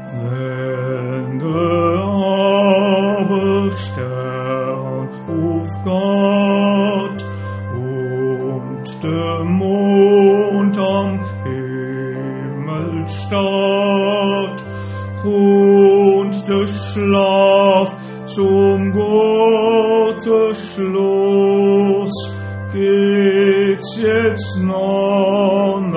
Wenn der Abendstern aufgeht und der Mond am Himmel steht und der Schlaf zum Gottesschluss, geht's jetzt noch